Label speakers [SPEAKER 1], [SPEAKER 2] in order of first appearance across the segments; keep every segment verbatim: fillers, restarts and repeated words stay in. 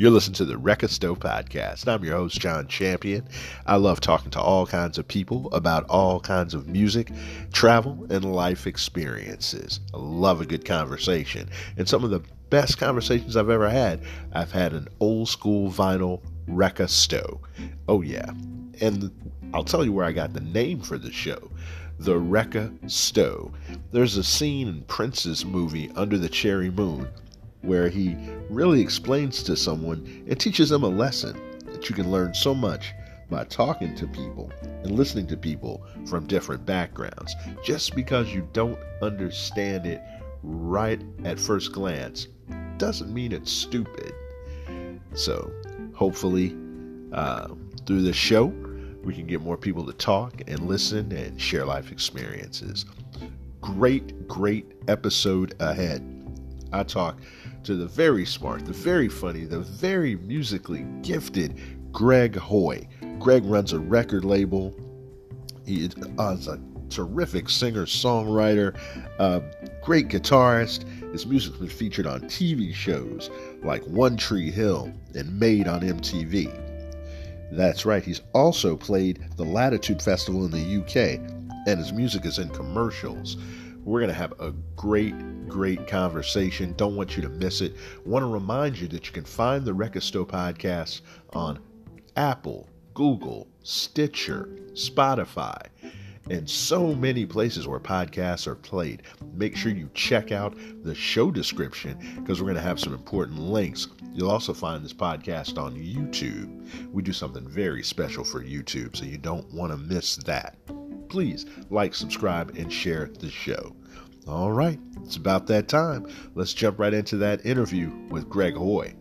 [SPEAKER 1] You're listening to the Rekka Stowe Podcast. I'm your host, John Champion. I love talking to all kinds of people about all kinds of music, travel, and life experiences. I love a good conversation. And some of the best conversations I've ever had, I've had an old school vinyl Rekka Stowe. Oh yeah. And I'll tell you where I got the name for the show. The Rekka Stowe. There's a scene in Prince's movie Under the Cherry Moon where he really explains to someone and teaches them a lesson that you can learn so much by talking to people and listening to people from different backgrounds. Just because you don't understand it right at first glance doesn't mean it's stupid. So hopefully uh, through this show we can get more people to talk and listen and share life experiences. Great, great episode ahead. I talk to the very smart, the very funny, the very musically gifted Greg Hoy. Greg runs a record label. He is a terrific singer-songwriter, a great guitarist. His music's been featured on T V shows like One Tree Hill and Made on M T V. That's right, he's also played the Latitude Festival in the U K, and his music is in commercials. We're going to have a great, great conversation. Don't want you to miss it. Want to remind you that you can find the Rekka Stowe Podcast on Apple, Google, Stitcher, Spotify, and so many places where podcasts are played. Make sure you check out the show description because we're going to have some important links. You'll also find this podcast on YouTube. We do something very special for YouTube, so you don't want to miss that. Please like, subscribe, and share the show. All right, it's about that time. Let's jump right into that interview with Greg Hoy.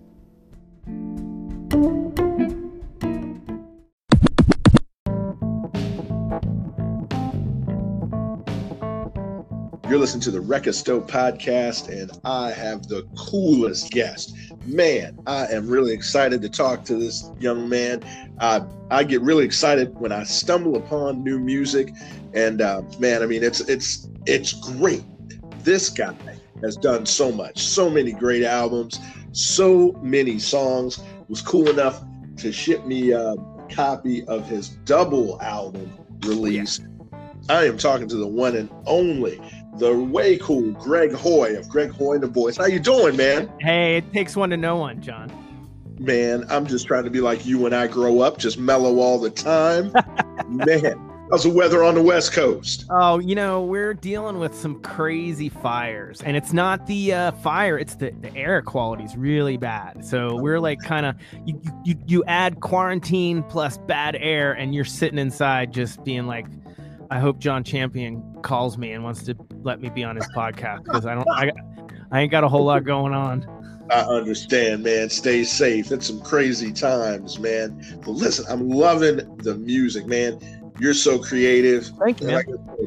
[SPEAKER 1] You're listening to the Rekka Stowe Podcast, and I have the coolest guest. Man, I am really excited to talk to this young man. Uh, I get really excited when I stumble upon new music, and uh, man, I mean, it's it's it's great. This guy has done so much, so many great albums, so many songs. Was cool enough to ship me a copy of his double album release. Yeah. I am talking to the one and only, the way cool Greg Hoy of Greg Hoy and the Boys. How you doing, man?
[SPEAKER 2] Hey, it takes one to know one, John.
[SPEAKER 1] Man, I'm just trying to be like you when I grow up, just mellow all the time. Man, how's the weather on the West Coast?
[SPEAKER 2] Oh, you know, we're dealing with some crazy fires, and it's not the uh, fire, it's the, the air quality is really bad. So we're like kind of, you, you, you add quarantine plus bad air, and you're sitting inside just being like, I hope John Champion calls me and wants to let me be on his podcast because I don't, I, I ain't got a whole lot going on.
[SPEAKER 1] I understand, man. Stay safe. It's some crazy times, man. But listen, I'm loving the music, man. You're so creative.
[SPEAKER 2] Thank you, man.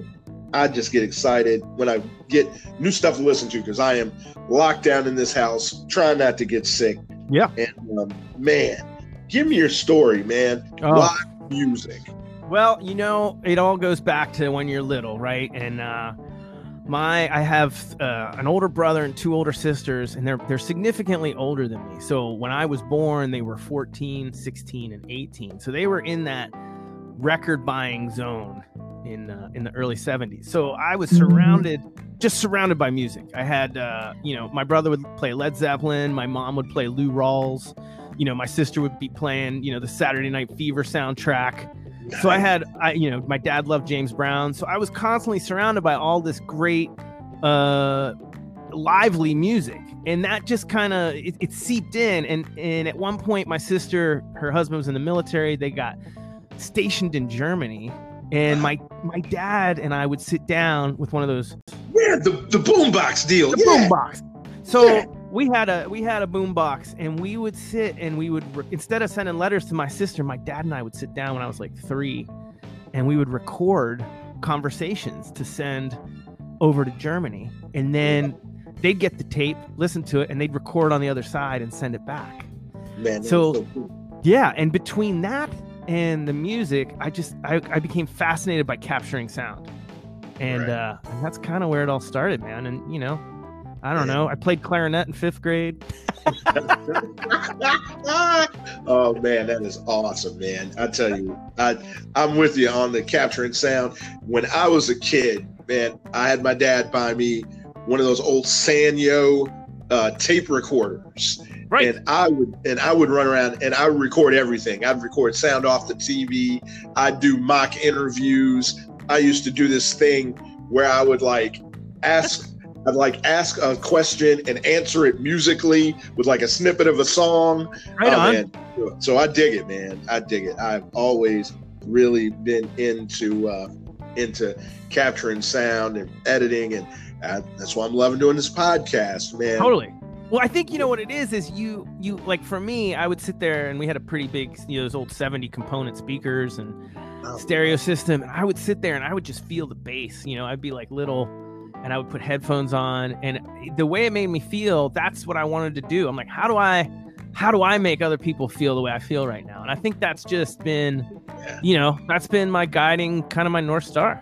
[SPEAKER 1] I just get excited when I get new stuff to listen to because I am locked down in this house, trying not to get sick.
[SPEAKER 2] Yeah.
[SPEAKER 1] And um, man, give me your story, man.
[SPEAKER 2] Oh.
[SPEAKER 1] Live music.
[SPEAKER 2] Well, you know, it all goes back to when you're little, right? And uh, my, I have uh, an older brother and two older sisters, and they're they're significantly older than me. So when I was born, they were fourteen, sixteen, and eighteen. So they were in that record buying zone in uh, in the early seventies. So I was surrounded, just surrounded by music. I had, uh, you know, my brother would play Led Zeppelin, my mom would play Lou Rawls, you know, my sister would be playing, you know, the Saturday Night Fever soundtrack. So I had, I, you know, my dad loved James Brown. So I was constantly surrounded by all this great, uh, lively music. And that just kind of, it, it seeped in. And, and at one point, my sister, her husband was in the military. They got stationed in Germany. And my, my dad and I would sit down with one of those.
[SPEAKER 1] Yeah, the, the boombox deal.
[SPEAKER 2] The
[SPEAKER 1] yeah.
[SPEAKER 2] boombox. So
[SPEAKER 1] yeah.
[SPEAKER 2] we had a we had a boombox, and we would sit and we would re- instead of sending letters to my sister, my dad and I would sit down when I was like three, and we would record conversations to send over to Germany, and then they'd get the tape, listen to it, and they'd record on the other side and send it back.
[SPEAKER 1] Man,
[SPEAKER 2] so,
[SPEAKER 1] so cool.
[SPEAKER 2] Yeah, and between that and the music, I just I, I became fascinated by capturing sound, and right. uh, and that's kind of where it all started, man. And you know. I don't know. I played clarinet in fifth grade.
[SPEAKER 1] Oh man, that is awesome, man. I tell you, I I'm with you on the capturing sound. When I was a kid, man, I had my dad buy me one of those old Sanyo uh, tape recorders.
[SPEAKER 2] Right.
[SPEAKER 1] And I would and I would run around and I would record everything. I'd record sound off the T V. I'd do mock interviews. I used to do this thing where I would like ask I'd like ask a question and answer it musically with like a snippet of a song.
[SPEAKER 2] Right
[SPEAKER 1] oh,
[SPEAKER 2] on.
[SPEAKER 1] Man. So I dig it, man. I dig it. I've always really been into uh, into capturing sound and editing, and uh, that's why I'm loving doing this podcast, man.
[SPEAKER 2] Totally. Well, I think you know what it is. Is you you like for me, I would sit there and we had a pretty big, you know, those old seventy component speakers and oh, stereo system, and I would sit there and I would just feel the bass. You know, I'd be like little. And I would put headphones on, and the way it made me feel, that's what I wanted to do. I'm like, how do I, how do I make other people feel the way I feel right now? And I think that's just been, yeah. you know, that's been my guiding, kind of my North Star.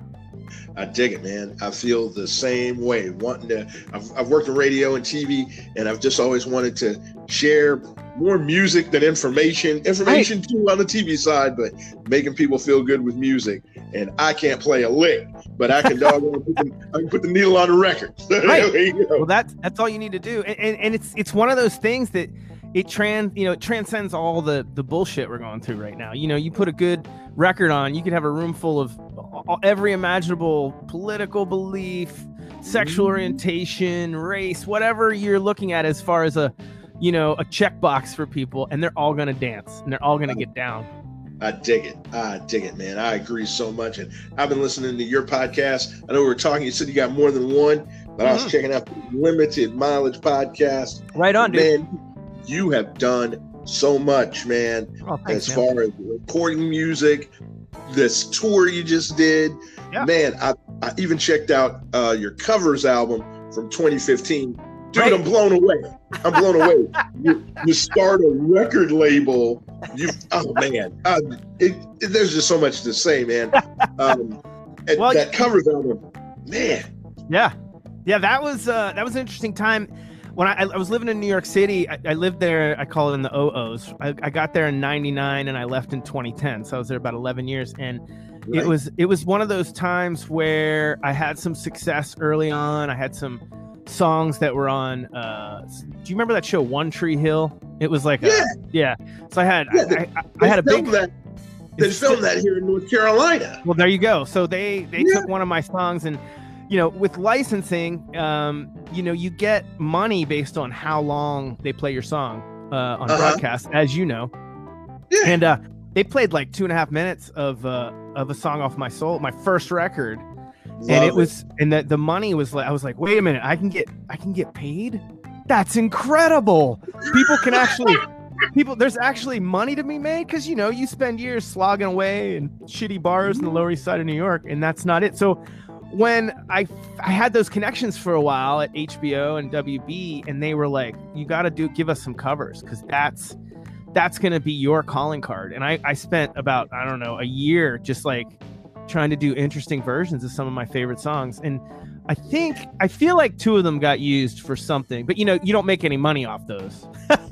[SPEAKER 1] I dig it, man. I feel the same way. Wanting to, I've, I've worked in radio and T V, and I've just always wanted to share more music than information. Information right. too on the T V side, but making people feel good with music. And I can't play a lick, but I can dog put the, I can put the needle on the record.
[SPEAKER 2] Right. Well, that's that's all you need to do, and, and and it's it's one of those things that it trans you know it transcends all the the bullshit we're going through right now. You know, you put a good record on, you could have a room full of every imaginable political belief, sexual orientation, race, whatever you're looking at as far as a you know a checkbox for people, and they're all gonna dance and they're all gonna get down.
[SPEAKER 1] I dig it. I dig it, man. I agree so much. And I've been listening to your podcast. I know we were talking, you said you got more than one, but mm-hmm. I was checking out the Limited Mileage podcast.
[SPEAKER 2] Right on, dude.
[SPEAKER 1] Man, you have done so much, man,
[SPEAKER 2] oh, thanks,
[SPEAKER 1] as
[SPEAKER 2] man.
[SPEAKER 1] far as recording music, this tour you just did. Yeah. Man, I, I even checked out uh, your covers album from twenty fifteen. Dude, right. I'm blown away. I'm blown away. You, you start a record label. You, oh man, uh, it, it, there's just so much to say, man. Um, and well, that covers album, man.
[SPEAKER 2] Yeah, yeah, that was uh, that was an interesting time. When I, I was living in New York City, I, I lived there. I call it in the O Os. I, I got there in ninety-nine and I left in twenty ten. So I was there about eleven years, and right. it was it was one of those times where I had some success early on. I had some songs that were on uh do you remember that show One Tree Hill? It was like
[SPEAKER 1] yeah
[SPEAKER 2] a, yeah so I had
[SPEAKER 1] yeah, they,
[SPEAKER 2] I, I, I had a big
[SPEAKER 1] that they filmed that here in North Carolina.
[SPEAKER 2] Well, there you go. So they they
[SPEAKER 1] yeah.
[SPEAKER 2] took one of my songs, and you know with licensing um you know you get money based on how long they play your song uh on uh-huh. broadcast, as you know.
[SPEAKER 1] Yeah.
[SPEAKER 2] And uh they played like two and a half minutes of uh of a song off my soul, my first record. Love and it, it was, and the, the money was like, I was like, wait a minute, I can get, I can get paid. That's incredible. People can actually, people, there's actually money to be made. Cause you know, you spend years slogging away in shitty bars in the Lower East Side of New York, and that's not it. So when I, I had those connections for a while at H B O and W B, and they were like, you got to do, give us some covers. Cause that's, that's going to be your calling card. And I, I spent about, I don't know, a year just like, trying to do interesting versions of some of my favorite songs, and I think I feel like two of them got used for something, but you know you don't make any money off those.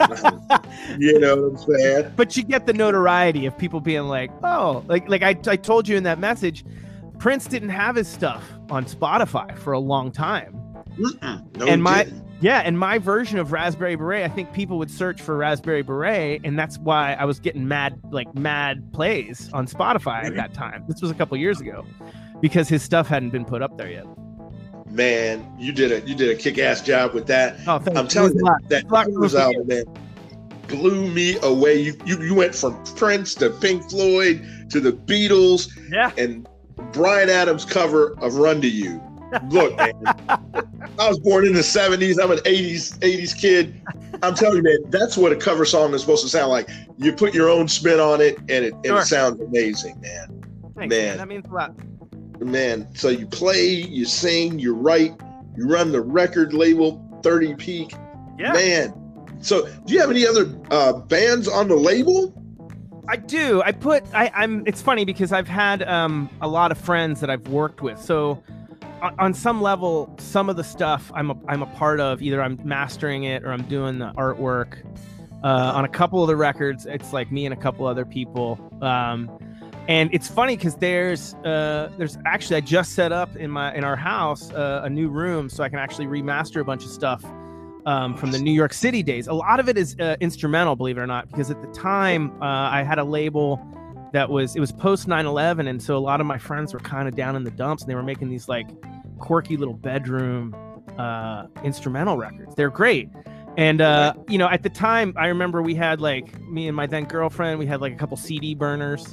[SPEAKER 1] You know what I'm saying?
[SPEAKER 2] But you get the notoriety of people being like, oh, like like I, I told you in that message, Prince didn't have his stuff on Spotify for a long time.
[SPEAKER 1] Mm-mm, no,
[SPEAKER 2] and my
[SPEAKER 1] didn't.
[SPEAKER 2] yeah and my version of Raspberry Beret, I think people would search for Raspberry Beret, and that's why I was getting mad like mad plays on Spotify at that time. This was a couple years ago, because his stuff hadn't been put up there yet.
[SPEAKER 1] Man, you did a you did a kick-ass job with that.
[SPEAKER 2] Oh, thank
[SPEAKER 1] I'm telling you, that
[SPEAKER 2] covers
[SPEAKER 1] album, man, blew me away. You, you you went from Prince to Pink Floyd to the Beatles,
[SPEAKER 2] yeah,
[SPEAKER 1] and Bryan Adams' cover of Run to You. Look, man, I was born in the seventies. I'm an eighties eighties kid. I'm telling you, man, that's what a cover song is supposed to sound like. You put your own spin on it, and it, and
[SPEAKER 2] sure.
[SPEAKER 1] it sounds amazing, man.
[SPEAKER 2] Thanks, man. man. That means a lot.
[SPEAKER 1] Man, so you play, you sing, you write, you run the record label, thirty Peak.
[SPEAKER 2] Yeah.
[SPEAKER 1] Man, so do you have any other uh, bands on the label?
[SPEAKER 2] I do. I put, I, I'm, it's funny because I've had um, a lot of friends that I've worked with. So on, on some level, some of the stuff I'm a, I'm a part of, either I'm mastering it or I'm doing the artwork. Uh, on a couple of the records, it's like me and a couple other people. Um, and it's funny because there's uh, there's actually, I just set up in my in our house uh, a new room so I can actually remaster a bunch of stuff um, from the New York City days. A lot of it is uh, instrumental, believe it or not, because at the time uh, I had a label that was, it was post nine eleven. And so a lot of my friends were kind of down in the dumps and they were making these like quirky little bedroom uh, instrumental records. They're great. And, uh, you know, at the time, I remember we had like me and my then girlfriend, we had like a couple C D burners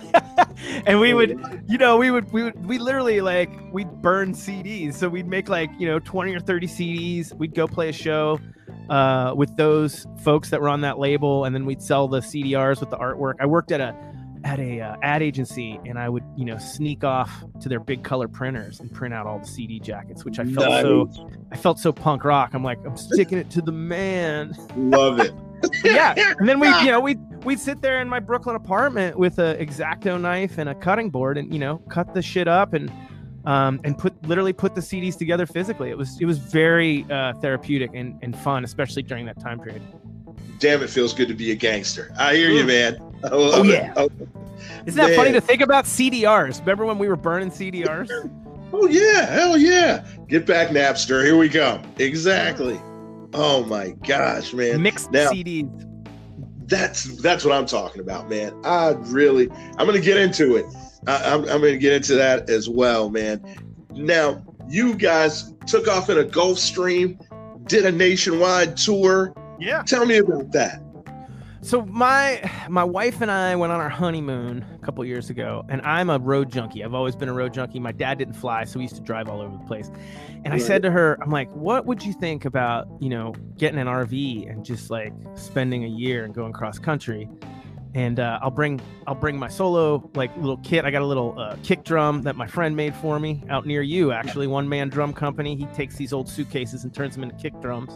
[SPEAKER 2] and we would, you know, we would, we would, we literally like, we'd burn C Ds. So we'd make like, you know, twenty or thirty C Ds. We'd go play a show uh, with those folks that were on that label. And then we'd sell the C D Rs with the artwork. I worked at a, at a uh, ad agency, and I would, you know, sneak off to their big color printers and print out all the C D jackets, which I felt nice. so, I felt so punk rock. I'm like, I'm sticking it to the man.
[SPEAKER 1] Love it.
[SPEAKER 2] Yeah. And then we, you know, we we'd sit there in my Brooklyn apartment with a X-Acto knife and a cutting board, and you know, cut the shit up and um and put literally put the C Ds together physically. It was it was very uh, therapeutic and and fun, especially during that time period.
[SPEAKER 1] Damn, it feels good to be a gangster. I hear mm. you, man. I love
[SPEAKER 2] oh,
[SPEAKER 1] it.
[SPEAKER 2] yeah.
[SPEAKER 1] Oh,
[SPEAKER 2] Isn't that man. funny to think about C D Rs? Remember when we were burning C D Rs?
[SPEAKER 1] Oh, yeah. Hell yeah. Get back, Napster. Here we go. Exactly. Oh, my gosh, man.
[SPEAKER 2] Mixed
[SPEAKER 1] now,
[SPEAKER 2] C Ds.
[SPEAKER 1] That's that's what I'm talking about, man. I really, I'm going to get into it. I, I'm, I'm going to get into that as well, man. Now, you guys took off in a Gulfstream, did a nationwide tour.
[SPEAKER 2] Yeah.
[SPEAKER 1] Tell me about that.
[SPEAKER 2] So my my wife and I went on our honeymoon a couple years ago, and I'm a road junkie. I've always been a road junkie. My dad didn't fly, so we used to drive all over the place. And right. I said to her, I'm like, what would you think about, you know, getting an R V and just like spending a year and going cross country? And uh, I'll bring I'll bring my solo like little kit. I got a little uh, kick drum that my friend made for me out near you, actually. One man drum company. He takes these old suitcases and turns them into kick drums.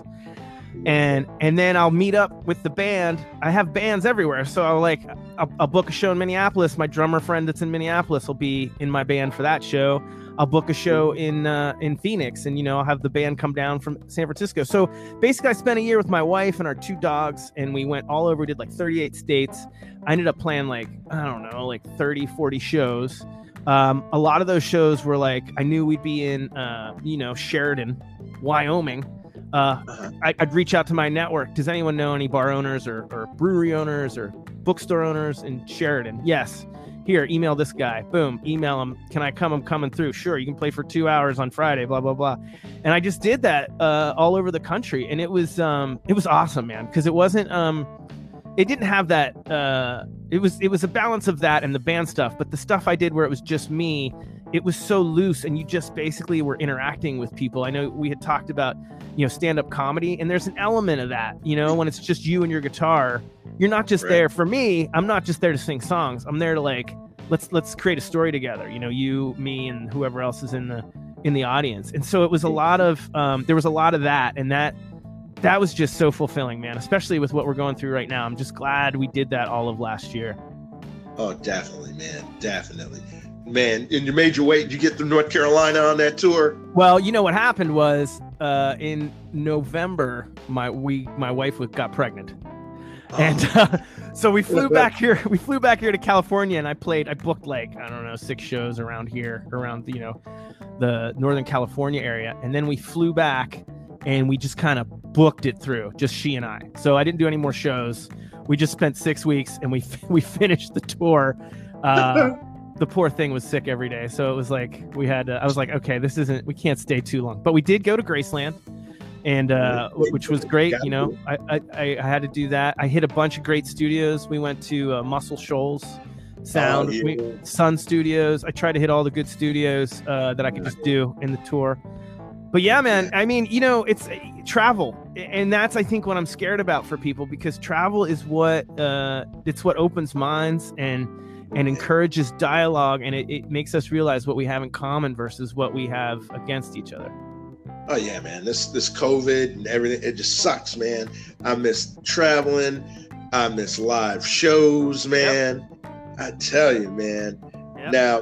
[SPEAKER 2] And and then I'll meet up with the band. I have bands everywhere, so I'll like I'll, I'll book a show in Minneapolis. My drummer friend that's in Minneapolis will be in my band for that show. I'll book a show in uh, in Phoenix, and you know I'll have the band come down from San Francisco. So basically, I spent a year with my wife and our two dogs, and we went all over. We did like thirty-eight states. I ended up playing like I don't know, like thirty, forty shows. Um, a lot of those shows were like I knew we'd be in, uh, you know, Sheridan, Wyoming. Uh, I, I'd reach out to my network. Does anyone know any bar owners or, or brewery owners or bookstore owners in Sheridan? Yes. Here, email this guy. Boom. Email him. Can I come? I'm coming through. Sure. You can play for two hours on Friday, blah, blah, blah. And I just did that uh, all over the country. And it was um, it was awesome, man, because it wasn't um, it didn't have that. Uh, it was it was a balance of that and the band stuff. But the stuff I did where it was just me, it was so loose, and you just basically were interacting with people. I know we had talked about, you know, stand-up comedy, and there's an element of that, you know, when it's just you and your guitar. You're not just right. there for me. I'm not just there to sing songs. I'm there to like, let's let's create a story together. You know, you, me, and whoever else is in the in the audience. And so it was a lot of um, there was a lot of that, and that that was just so fulfilling, man. Especially with what we're going through right now. I'm just glad we did that all of last year.
[SPEAKER 1] Oh, definitely, man, definitely. Man, in your major weight, did you get through North Carolina on that tour?
[SPEAKER 2] Well, you know what happened was uh, in November, my we my wife was, got pregnant, oh. and uh, so we flew back here. We flew back here to California, and I played. I booked like I don't know six shows around here, around you know the Northern California area, and then we flew back, and we just kind of booked it through, just she and I. So I didn't do any more shows. We just spent six weeks, and we we finished the tour. Uh, The poor thing was sick every day. So it was like, we had, to, I was like, okay, this isn't, we can't stay too long, but we did go to Graceland, and, uh, which was great. You know, I, I, I had to do that. I hit a bunch of great studios. We went to uh, Muscle Shoals Sound, oh, yeah. we, Sun Studios. I tried to hit all the good studios uh, that I could just do in the tour. But yeah, man, I mean, you know, it's uh, travel. And that's, I think, what I'm scared about for people, because travel is what, uh, it's what opens minds and, and encourages dialogue, and it, it makes us realize what we have in common versus what we have against each other.
[SPEAKER 1] Oh yeah, man, this this COVID and everything, it just sucks, man. I miss traveling. I miss live shows, man. Yep. I tell you, man. Yep. Now,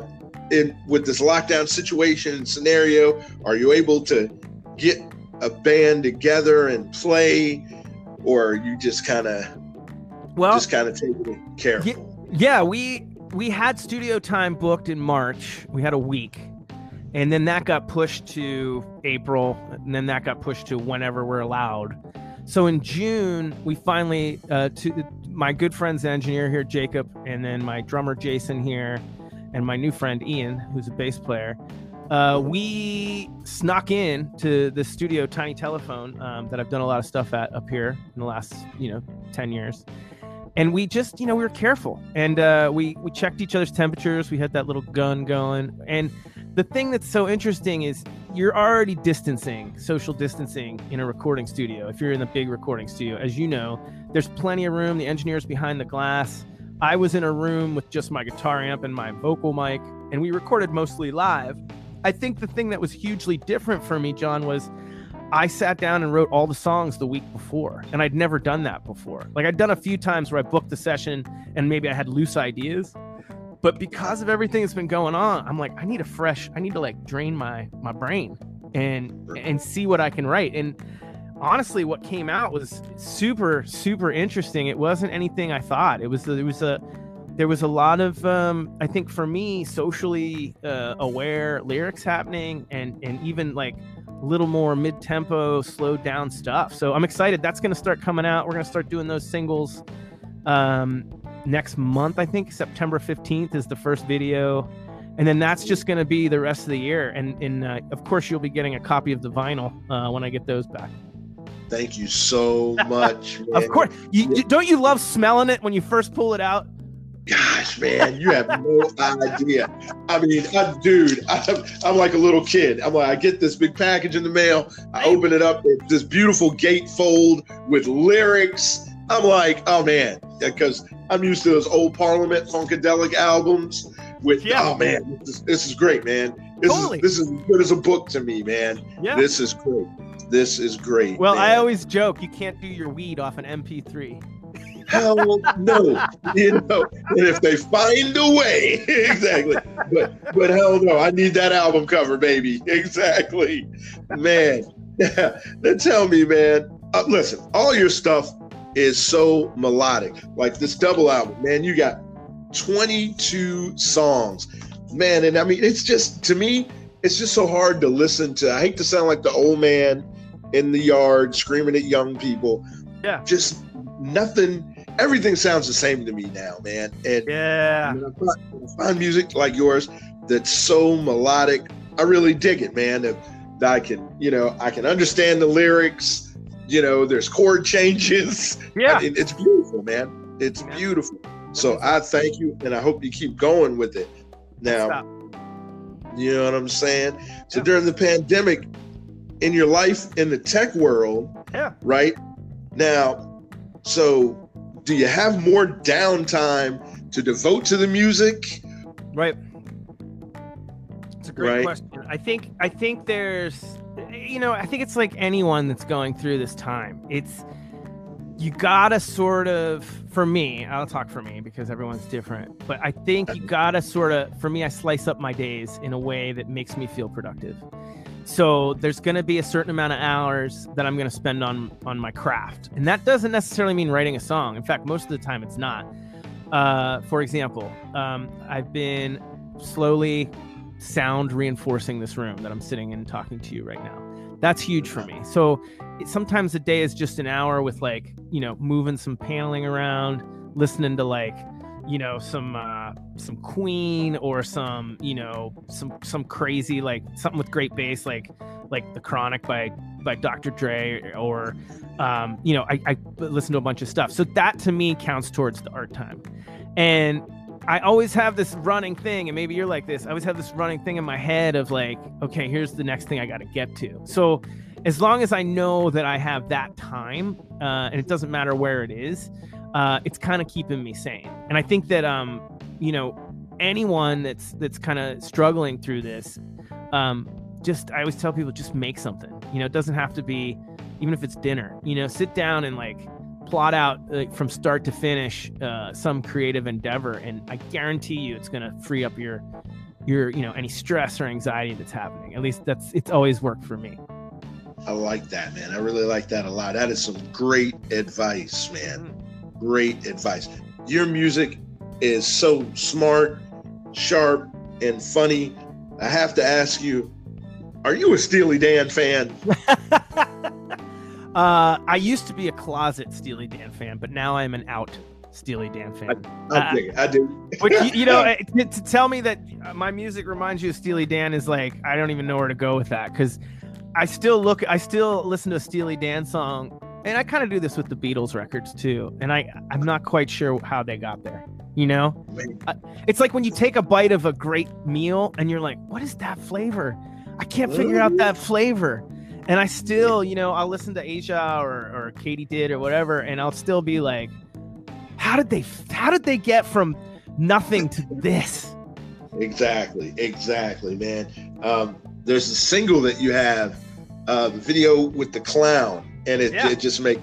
[SPEAKER 1] in with this lockdown situation and scenario, are you able to get a band together and play, or are you just kind of
[SPEAKER 2] well,
[SPEAKER 1] just kind of taking it careful?
[SPEAKER 2] Yeah, we we had studio time booked in March. We had a week, and then that got pushed to April, and then that got pushed to whenever we're allowed. So in June, we finally, uh, to my good friend's engineer here, Jacob, and then my drummer, Jason here, and my new friend, Ian, who's a bass player, uh, we snuck in to the studio Tiny Telephone um, that I've done a lot of stuff at up here in the last, you know, ten years. And we just, you know, we were careful, and uh, we, we checked each other's temperatures. We had that little gun going. And the thing that's so interesting is you're already distancing, social distancing in a recording studio. If you're in the big recording studio, as you know, there's plenty of room. The engineer's behind the glass. I was in a room with just my guitar amp and my vocal mic, and we recorded mostly live. I think the thing that was hugely different for me, John, was I sat down and wrote all the songs the week before, and I'd never done that before. Like, I'd done a few times where I booked the session and maybe I had loose ideas. But because of everything that's been going on, I'm like, I need a fresh, I need to like drain my my brain and and see what I can write. And honestly, what came out was super, super interesting. It wasn't anything I thought. It was, it was a, there was a lot of, um, I think for me, socially uh, aware lyrics happening, and and even like a little more mid-tempo, slowed down stuff. So I'm excited. That's going to start coming out. We're going to start doing those singles um next month. I think September fifteenth is the first video, and then that's just going to be the rest of the year. And and uh, of course you'll be getting a copy of the vinyl uh when I get those back.
[SPEAKER 1] Thank you so much.
[SPEAKER 2] Of course. You, you don't you love smelling it when you first pull it out?
[SPEAKER 1] Gosh, man, you have no idea. I mean, I, dude, I'm, I'm like a little kid. I'm like, I get this big package in the mail. I open it up, it's this beautiful gatefold with lyrics. I'm like, oh man, because I'm used to those old Parliament Funkadelic albums with, yeah. oh man, this is, this is great, man. This totally. is this is as good as a book to me, man. Yeah. This is great. This is great.
[SPEAKER 2] Well,
[SPEAKER 1] man.
[SPEAKER 2] I always joke you can't do your weed off an M P three.
[SPEAKER 1] Hell no, you know. And if they find a way, exactly. But but hell no, I need that album cover, baby. Exactly, man. Yeah. Then tell me, man. Uh, listen, all your stuff is so melodic. Like this double album, man. You got twenty-two songs, man. And I mean, it's just, to me, it's just so hard to listen to. I hate to sound like the old man in the yard screaming at young people.
[SPEAKER 2] Yeah.
[SPEAKER 1] Just nothing. Everything sounds the same to me now, man. And
[SPEAKER 2] yeah,
[SPEAKER 1] when I find, when I find music like yours that's so melodic, I really dig it, man. That, that I can, you know, I can understand the lyrics. You know, there's chord changes.
[SPEAKER 2] Yeah,
[SPEAKER 1] I mean, it's beautiful, man. It's yeah. beautiful. So I thank you, and I hope you keep going with it. Now, Stop. You know what I'm saying? So yeah. during the pandemic, in your life in the tech world,
[SPEAKER 2] yeah,
[SPEAKER 1] right now, so. Do you have more downtime to devote to the music?
[SPEAKER 2] Right. It's a great
[SPEAKER 1] right.
[SPEAKER 2] question. I think I think there's, you know, I think it's like anyone that's going through this time. It's, you gotta sort of, for me, I'll talk for me because everyone's different, but I think you gotta sort of, for me, I slice up my days in a way that makes me feel productive. So there's going to be a certain amount of hours that I'm going to spend on on my craft. And that doesn't necessarily mean writing a song. In fact, most of the time it's not. Uh, for example, um, I've been slowly sound reinforcing this room that I'm sitting in talking to you right now. That's huge for me. So it, sometimes a day is just an hour with like, you know, moving some paneling around, listening to like, you know, some uh, some Queen or some, you know, some some crazy, like something with great bass, like like The Chronic by by Doctor Dre, or um, you know, I, I listen to a bunch of stuff. So that to me counts towards the art time. And I always have this running thing, and maybe you're like this, I always have this running thing in my head of like, okay, here's the next thing I got to get to. So as long as I know that I have that time, uh, and it doesn't matter where it is, Uh, it's kind of keeping me sane. And I think that, um, you know, anyone that's that's kind of struggling through this, um, just, I always tell people, just make something. You know, it doesn't have to be, even if it's dinner, you know, sit down and like plot out like, from start to finish uh, some creative endeavor. And I guarantee you it's going to free up your your, you know, any stress or anxiety that's happening. At least that's, it's always worked for me.
[SPEAKER 1] I like that, man. I really like that a lot. That is some great advice, man. Great advice. Your music is so smart, sharp, and funny. I have to ask you, are you a Steely Dan fan?
[SPEAKER 2] uh, I used to be a closet Steely Dan fan, but now I'm an out Steely Dan fan.
[SPEAKER 1] I, I dig it. I do.
[SPEAKER 2] Which, you, you know, to, to tell me that my music reminds you of Steely Dan is like, I don't even know where to go with that, because I still look, I still listen to a Steely Dan song, and I kind of do this with the Beatles records too, and I, I'm not quite sure how they got there, you know? I, it's like when you take a bite of a great meal, and you're like, what is that flavor? I can't figure out that flavor. And I still, you know, I'll listen to Asia or, or Katie did or whatever, and I'll still be like, how did they, how did they get from nothing to this?
[SPEAKER 1] Exactly, exactly, man. Um, there's a single that you have, uh, the video with the clown, and it,
[SPEAKER 2] yeah.
[SPEAKER 1] it just makes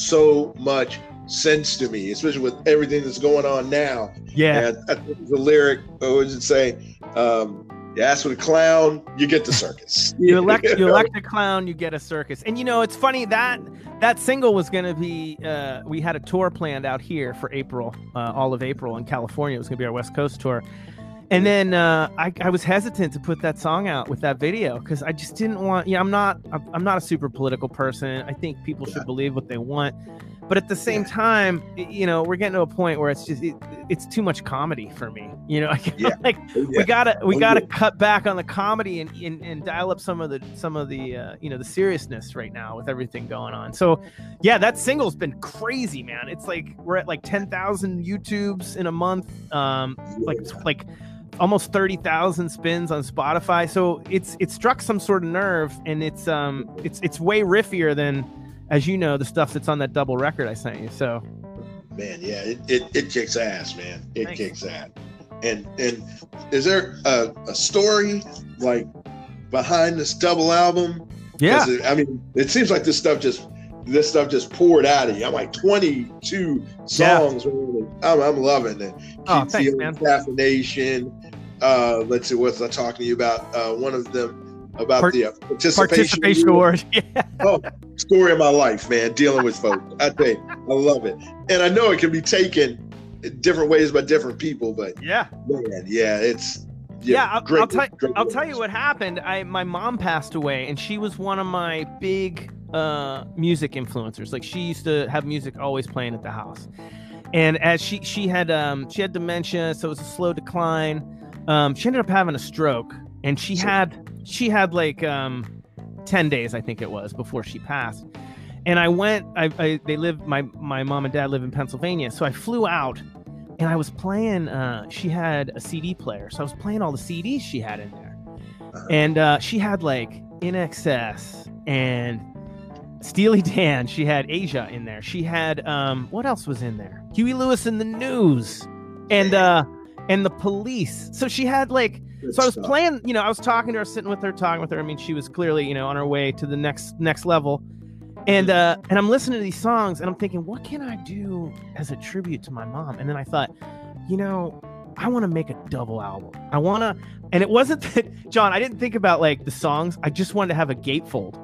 [SPEAKER 1] so much sense to me, especially with everything that's going on now.
[SPEAKER 2] Yeah.
[SPEAKER 1] And I think the lyric, what does it say? Um, you ask for the clown, you get the circus.
[SPEAKER 2] you elect, you elect a clown, you get a circus. And you know, it's funny that that single was going to be, uh, we had a tour planned out here for April, uh, all of April in California. It was going to be our West Coast tour. And then uh, I, I was hesitant to put that song out with that video, because I just didn't want, yeah, I'm not, I'm not a super political person. I think people should believe what they want. But at the same time, you know, we're getting to a point where it's just, it, it's too much comedy for me. You know,
[SPEAKER 1] yeah.
[SPEAKER 2] like
[SPEAKER 1] yeah.
[SPEAKER 2] we gotta, we
[SPEAKER 1] oh,
[SPEAKER 2] gotta
[SPEAKER 1] yeah.
[SPEAKER 2] cut back on the comedy and, and, and dial up some of the, some of the, uh, you know, the seriousness right now with everything going on. So yeah, that single's been crazy, man. It's like, we're at like ten thousand YouTubes in a month. Um, like, like, almost thirty thousand spins on Spotify. So it's it struck some sort of nerve, and it's um it's it's way riffier than, as you know, the stuff that's on that double record I sent you. So
[SPEAKER 1] man, yeah, it, it, it kicks ass, man. It
[SPEAKER 2] Thanks.
[SPEAKER 1] kicks ass. And and is there a, a story like behind this double album?
[SPEAKER 2] Yeah.
[SPEAKER 1] It, I mean, it seems like this stuff just this stuff just poured out of you. I'm like twenty-two songs. Yeah. I'm, I'm loving it.
[SPEAKER 2] Oh,
[SPEAKER 1] Keep
[SPEAKER 2] thanks,
[SPEAKER 1] the
[SPEAKER 2] man.
[SPEAKER 1] Caffeination. Uh, let's see, what's I talking to you about? Uh, one of them about
[SPEAKER 2] Part-
[SPEAKER 1] the uh, participation,
[SPEAKER 2] participation award. Yeah.
[SPEAKER 1] Oh, story of my life, man. Dealing with folks. I tell you, I love it, and I know it can be taken different ways by different people, but
[SPEAKER 2] yeah,
[SPEAKER 1] man, yeah, it's
[SPEAKER 2] yeah. yeah I'll,
[SPEAKER 1] great,
[SPEAKER 2] I'll tell
[SPEAKER 1] great
[SPEAKER 2] I'll tell you what happened. I my mom passed away, and she was one of my big uh, music influencers. Like, she used to have music always playing at the house, and as she she had um she had dementia, so it was a slow decline. Um, she ended up having a stroke, and she had she had like um ten days, I think it was, before she passed. And I went, I, I they live, my my mom and dad live in Pennsylvania, so I flew out, and I was playing. Uh, she had a C D player, so I was playing all the C Ds she had in there, and uh, she had like In Excess and Steely Dan. She had Asia in there. She had um, what else was in there? Huey Lewis and the News, and uh, and the Police. So she had like.
[SPEAKER 1] Good
[SPEAKER 2] so I was
[SPEAKER 1] stuff.
[SPEAKER 2] playing, you know, I was talking to her, sitting with her, talking with her. I mean, she was clearly, you know, on her way to the next next level. And uh, and I'm listening to these songs, and I'm thinking, what can I do as a tribute to my mom? And then I thought, you know, I want to make a double album. I want to, and it wasn't that, John, I didn't think about like the songs. I just wanted to have a gatefold.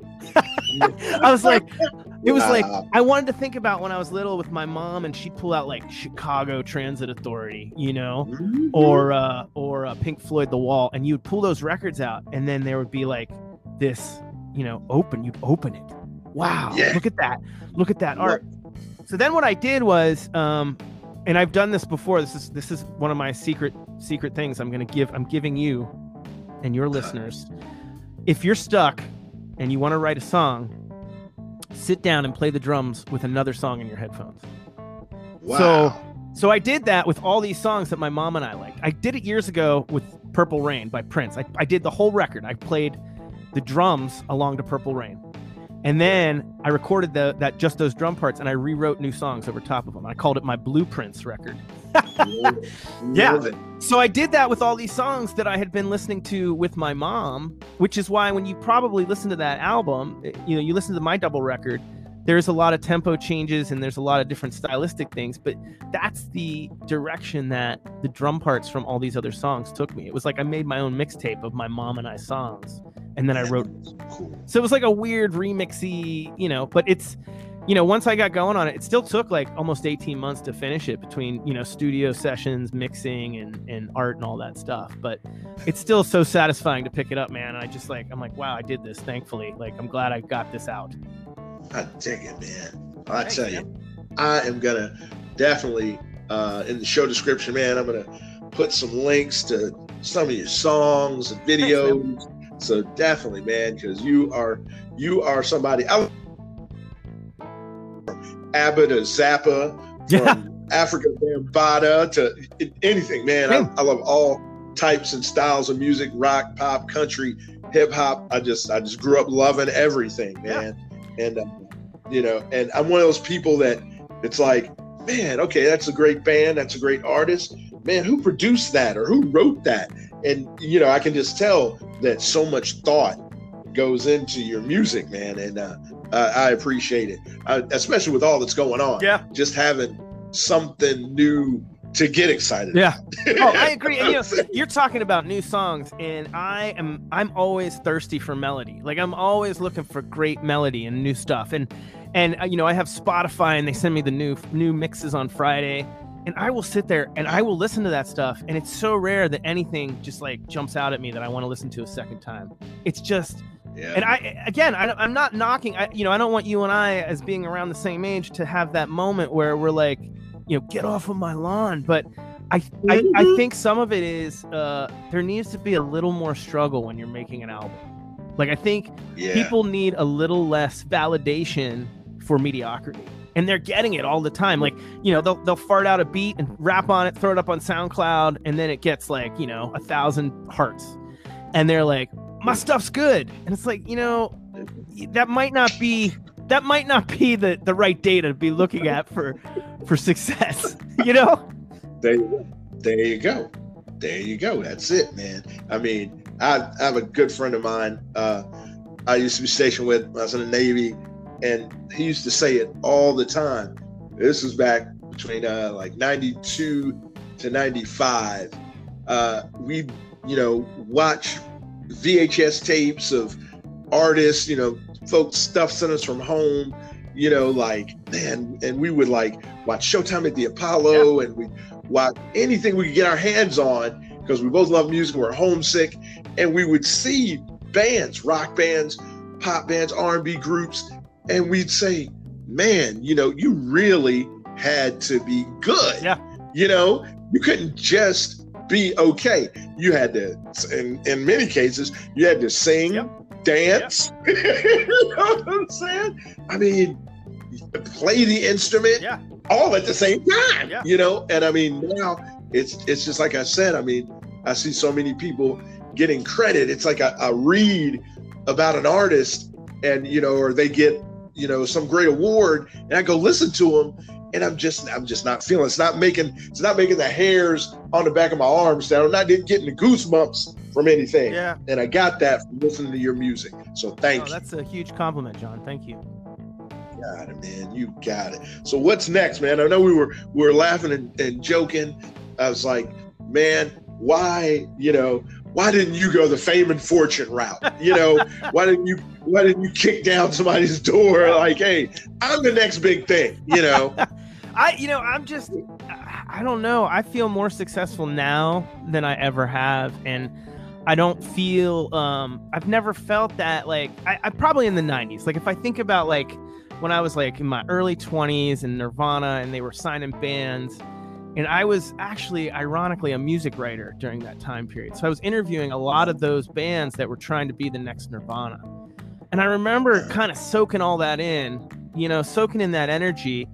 [SPEAKER 2] I was like, it was like, I wanted to think about when I was little with my mom, and she'd pull out like Chicago Transit Authority, you know,
[SPEAKER 1] Mm-hmm.
[SPEAKER 2] or uh, or uh, Pink Floyd The Wall, and you'd pull those records out, and then there would be like this, you know, open. You'd open it. Wow,
[SPEAKER 1] Yeah.
[SPEAKER 2] look at that! Look at that art. So then what I did was, um, and I've done this before. This is this is one of my secret secret things. I'm gonna give. I'm giving you and your listeners. If you're stuck and you want to write a song, sit down and play the drums with another song in your headphones.
[SPEAKER 1] Wow.
[SPEAKER 2] So, so I did that with all these songs that my mom and I liked. I did it years ago with Purple Rain by Prince. I, I did the whole record. I played the drums along to Purple Rain. And then I recorded the, that just those drum parts, and I rewrote new songs over top of them. I called it my Blueprints record.
[SPEAKER 1] Love it.
[SPEAKER 2] Yeah.
[SPEAKER 1] Love it.
[SPEAKER 2] So I did that with all these songs that I had been listening to with my mom, which is why when you probably listen to that album, you know, you listen to my double record, there's a lot of tempo changes and there's a lot of different stylistic things, but that's the direction that the drum parts from all these other songs took me. It was like I made my own mixtape of my mom and I songs, and then I wrote.
[SPEAKER 1] Cool.
[SPEAKER 2] So it was like a weird remixy, you know, but it's, you know, once I got going on it, it still took like almost eighteen months to finish it between, you know, studio sessions, mixing and, and art and all that stuff. But it's still so satisfying to pick it up, man. I just like, I'm like, wow, I did this, thankfully. Like, I'm glad I got this out.
[SPEAKER 1] I dig it, man. I
[SPEAKER 2] Thanks,
[SPEAKER 1] tell
[SPEAKER 2] man.
[SPEAKER 1] you, I am going to definitely, uh, in the show description, man, I'm going to put some links to some of your songs and videos. Thanks, so definitely, man, because you are, you are somebody. I ABBA to Zappa, from
[SPEAKER 2] Yeah.
[SPEAKER 1] Africa Bambaataa to anything, man. I, I love all types and styles of music: rock, pop, country, hip hop. I just, I just grew up loving everything, man. Yeah. And uh, you know, and I'm one of those people that it's like, man, okay, that's a great band, that's a great artist, man. Who produced that or who wrote that? And you know, I can just tell that so much thought goes into your music, man. And uh, Uh, I appreciate it, uh, especially with all that's going on.
[SPEAKER 2] Yeah.
[SPEAKER 1] Just having something new to get excited.
[SPEAKER 2] Yeah. Oh, I agree. And, you know, you're talking about new songs, and I am I'm always thirsty for melody. Like I'm always looking for great melody and new stuff. And and uh, you know, I have Spotify, and they send me the new new mixes on Friday, and I will sit there and I will listen to that stuff. And it's so rare that anything just like jumps out at me that I want to listen to a second time. It's just.
[SPEAKER 1] Yeah.
[SPEAKER 2] And I, again, I, I'm not knocking, I, you know, I don't want you and I, as being around the same age, to have that moment where we're like, you know, get off of my lawn. But I, I, I think some of it is, uh, there needs to be a little more struggle when you're making an album. Like, I think
[SPEAKER 1] Yeah.
[SPEAKER 2] people need a little less validation for mediocrity. And they're getting it all the time. Like, you know, they'll, they'll fart out a beat and rap on it, throw it up on SoundCloud, and then it gets like, you know, a thousand hearts. And they're like, my stuff's good. And it's like, you know, that might not be that might not be the, the right data to be looking at for for success, you know?
[SPEAKER 1] There you go. There you go. There you go. That's it, man. I mean, I, I have a good friend of mine. Uh, I used to be stationed with when I was in the Navy, and he used to say it all the time. This was back between uh, like ninety-two to ninety-five. Uh, we, you know, watch V H S tapes of artists, you know, folks stuff sent us from home, you know, like, man, and we would like watch Showtime at the Apollo, yeah. and we watch anything we could get our hands on because we both love music and we're homesick, and we would see bands, rock bands, pop bands, R and B groups, and we'd say, man, you know, you really had to be good.
[SPEAKER 2] Yeah.
[SPEAKER 1] You know, you couldn't just be okay. You had to, in, in many cases, you had to sing, yep. dance. Yep. You know what I'm saying? I mean, play the instrument,
[SPEAKER 2] yeah.
[SPEAKER 1] all at the same time.
[SPEAKER 2] Yeah.
[SPEAKER 1] You know, and I mean, now it's it's just like I said. I mean, I see so many people getting credit. It's like I, I read about an artist, and you know, or they get, you know, some great award, and I go listen to them. And I'm just, I'm just not feeling. It's not making, it's not making the hairs on the back of my arms down. I'm not getting the goosebumps from anything.
[SPEAKER 2] Yeah.
[SPEAKER 1] And I got that from listening to your music. So thank
[SPEAKER 2] oh,
[SPEAKER 1] you.
[SPEAKER 2] That's a huge compliment, John. Thank you.
[SPEAKER 1] Got it, man. You got it. So what's next, man? I know we were, we were laughing and, and joking. I was like, man, why, you know, why didn't you go the fame and fortune route? You know, why didn't you, why didn't you kick down somebody's door like, hey, I'm the next big thing, you know?
[SPEAKER 2] I, you know, I'm just, I don't know. I feel more successful now than I ever have. And I don't feel, um, I've never felt that like, I, I probably in the nineties. Like if I think about like when I was like in my early twenties and Nirvana and they were signing bands, and I was actually, ironically, a music writer during that time period. So I was interviewing a lot of those bands that were trying to be the next Nirvana. And I remember kind of soaking all that in, you know, soaking in that energy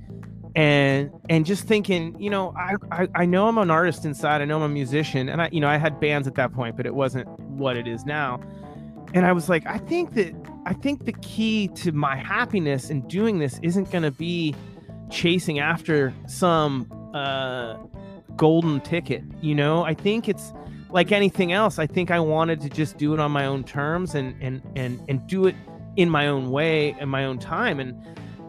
[SPEAKER 2] and and just thinking, you know, I, I, I know I'm an artist inside. I know I'm a musician. And, I, you know, I had bands at that point, but it wasn't what it is now. And I was like, I think that I think the key to my happiness in doing this isn't going to be chasing after some uh golden ticket, you know. I think it's like anything else. I think I wanted to just do it on my own terms and and and and do it in my own way and my own time. And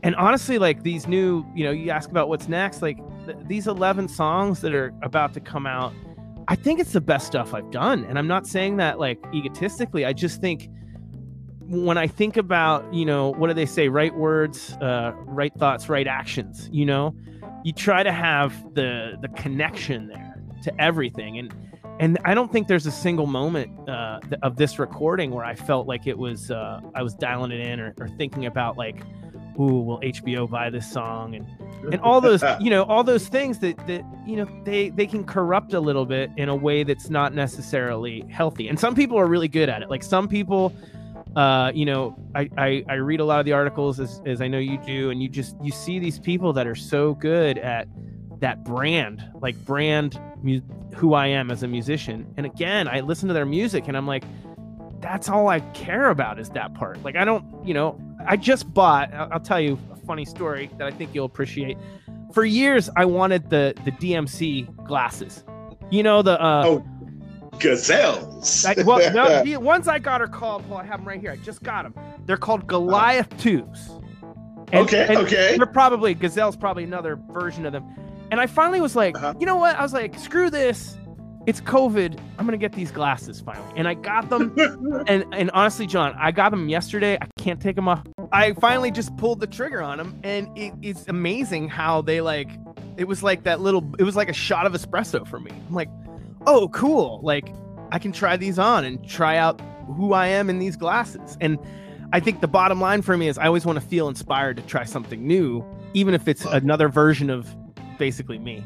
[SPEAKER 2] and honestly, like these new, you know, you ask about what's next, like th- these eleven songs that are about to come out, I think it's the best stuff I've done. And I'm not saying that like egotistically. I just think when I think about, you know, what do they say? Right words, uh, right thoughts, right actions, you know, you try to have the, the connection there to everything. And, and I don't think there's a single moment uh, of this recording where I felt like it was, uh, I was dialing it in or, or thinking about like, ooh, will H B O buy this song? And, and all those, you know, all those things that, that, you know, they, they can corrupt a little bit in a way that's not necessarily healthy. And some people are really good at it. Like some people, uh, you know, I, I, I read a lot of the articles as, as I know you do, and you just, you see these people that are so good at that brand, like brand mu- who I am as a musician. And again, I listen to their music and I'm like, that's all I care about is that part. Like, I don't, you know, I just bought, I'll, I'll tell you a funny story that I think you'll appreciate. For years, I wanted the, the D M C glasses, you know, the, uh,
[SPEAKER 1] oh, Gazelles.
[SPEAKER 2] I, well, no, the ones I got are called, well, I have them right here. I just got them. They're called Goliath twos. And,
[SPEAKER 1] okay.
[SPEAKER 2] and
[SPEAKER 1] okay.
[SPEAKER 2] They're probably, Gazelle's probably another version of them. And I finally was like, uh-huh. you know what? I was like, screw this. It's COVID. I'm going to get these glasses finally. And I got them. and, and honestly, John, I got them yesterday. I can't take them off. I finally just pulled the trigger on them. And it, it's amazing how they like, it was like that little, it was like a shot of espresso for me. I'm like, oh, cool. Like I can try these on and try out who I am in these glasses. And I think the bottom line for me is I always want to feel inspired to try something new, even if it's another version of basically me.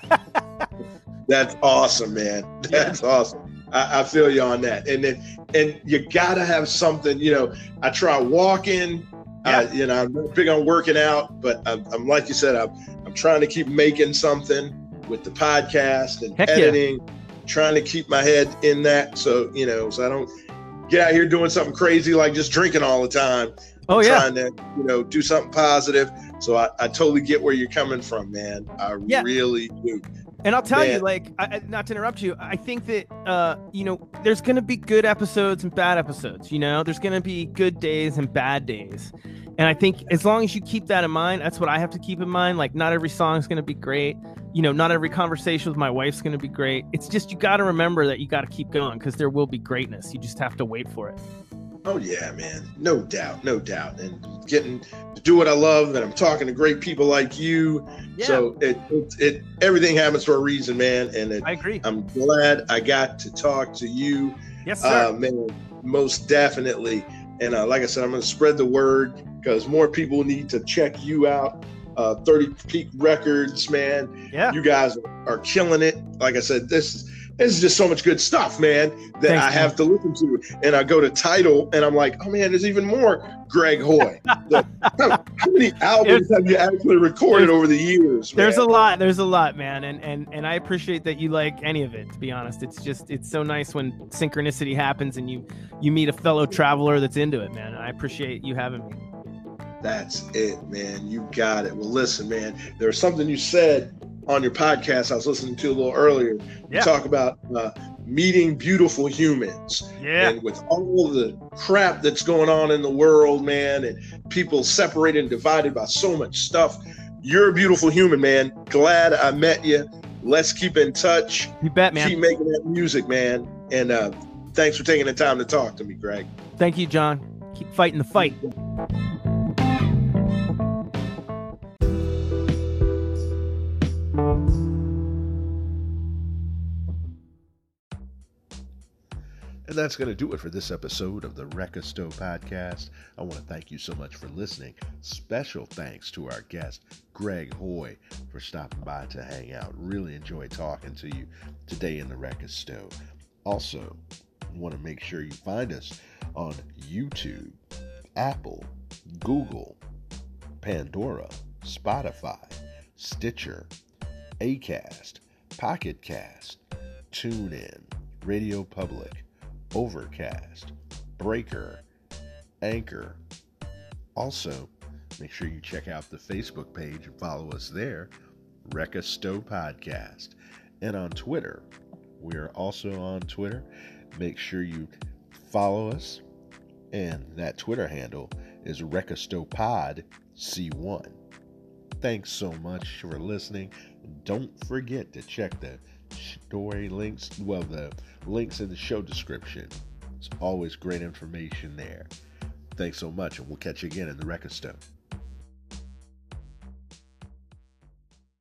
[SPEAKER 1] That's awesome, man. That's yeah. awesome. I, I feel you on that. And then, and you gotta have something, you know, I try walking, yeah. uh, you know, I'm not big on working out, but I'm, I'm like you said, I'm, I'm trying to keep making something with the podcast and Heck editing, yeah. trying to keep my head in that. So, you know, so I don't get out here doing something crazy, like just drinking all the time.
[SPEAKER 2] Oh yeah.
[SPEAKER 1] Trying to, you know, do something positive. So I, I totally get where you're coming from, man. I yeah. really do.
[SPEAKER 2] And I'll tell man. you, like, I, not to interrupt you, I think that, uh, you know, there's going to be good episodes and bad episodes, you know, there's going to be good days and bad days. And I think as long as you keep that in mind, that's what I have to keep in mind. Like, not every song is going to be great. You know, not every conversation with my wife's going to be great. It's just, you got to remember that you got to keep going because there will be greatness. You just have to wait for it.
[SPEAKER 1] Oh yeah, man. No doubt. No doubt. And getting to do what I love, and I'm talking to great people like you. Yeah. So it, it, it, everything happens for a reason, man. And it,
[SPEAKER 2] I agree.
[SPEAKER 1] I'm glad I got to talk to you.
[SPEAKER 2] Yes, sir.
[SPEAKER 1] Uh, man, most definitely. And uh, like I said, I'm going to spread the word because more people need to check you out. Uh, thirty Peak Records, man.
[SPEAKER 2] Yeah.
[SPEAKER 1] You guys are, are killing it. Like I said, this is, This is just so much good stuff, man, that Thanks, I have man. to listen to. And I go to Tidal and I'm like, oh man, there's even more Greg Hoy. So, how, how many albums there's, have you actually recorded over the years, man?
[SPEAKER 2] There's a lot. There's a lot, man. And, and, and I appreciate that you like any of it, to be honest. It's just, it's so nice when synchronicity happens and you, you meet a fellow traveler that's into it, man. And I appreciate you having me.
[SPEAKER 1] That's it, man. You got it. Well, listen, man, there's something you said on your podcast I was listening to a little earlier. You yeah. talk about uh, meeting beautiful humans.
[SPEAKER 2] Yeah.
[SPEAKER 1] And with all the crap that's going on in the world, man, and people separated and divided by so much stuff, you're a beautiful human, man. Glad I met you. Let's keep in touch.
[SPEAKER 2] You bet, man.
[SPEAKER 1] Keep making that music, man. And uh, thanks for taking the time to talk to me, Greg.
[SPEAKER 2] Thank you, John. Keep fighting the fight.
[SPEAKER 1] And that's going to do it for this episode of the Wreck-A-Stow podcast. I want to thank you so much for listening. Special thanks to our guest, Greg Hoy, for stopping by to hang out. Really enjoyed talking to you today in the Wreck-A-Stow. Also, want to make sure you find us on YouTube, Apple, Google, Pandora, Spotify, Stitcher, Acast, Pocket Cast, TuneIn, Radio Public, Overcast, Breaker, Anchor. Also, make sure you check out the Facebook page and follow us there, Wreck-A-Stow Podcast. And on Twitter, we are also on Twitter. Make sure you follow us. And that Twitter handle is Wreck-A-Stow Pod C one. Thanks so much for listening. Don't forget to check the story links, well, the links in the show description. It's always great information there. Thanks so much, and we'll catch you again in the Record Stone.